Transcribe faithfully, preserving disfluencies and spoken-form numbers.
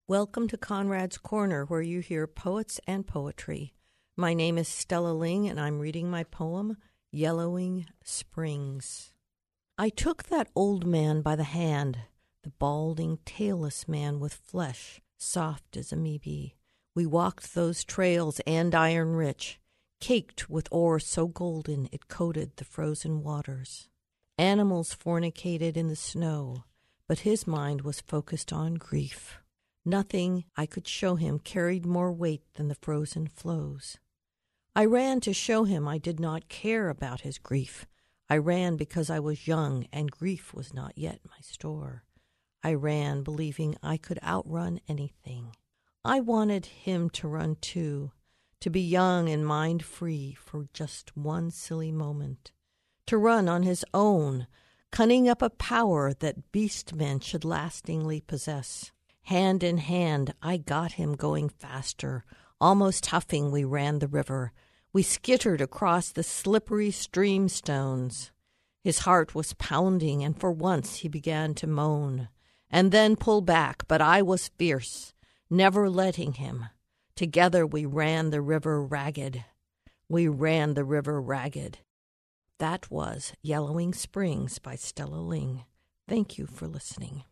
Welcome to Conrad's Corner, where you hear poets and poetry. My name is Stella Ling, and I'm reading my poem, Yellowing Springs. I took that old man by the hand, the balding, tailless man with flesh soft as amoebae. We walked those trails andiron-rich, caked with ore so golden it coated the frozen waters. Animals fornicated in the snow, but his mind was focused on grief. Nothing I could show him carried more weight than the frozen flows. I ran to show him I did not care about his grief. I ran because I was young and grief was not yet my store. I ran believing I could outrun anything. I wanted him to run too, to be young and mind free for just one silly moment, to run on his own, cunning up a power that beast men should lastingly possess. Hand in hand, I got him going faster. Almost huffing, we ran the river. We skittered across the slippery stream stones. His heart was pounding, and for once he began to moan, and then pull back, but I was fierce, never letting him. Together we ran the river ragged. We ran the river ragged. That was Yellowing Springs by Stella Ling. Thank you for listening.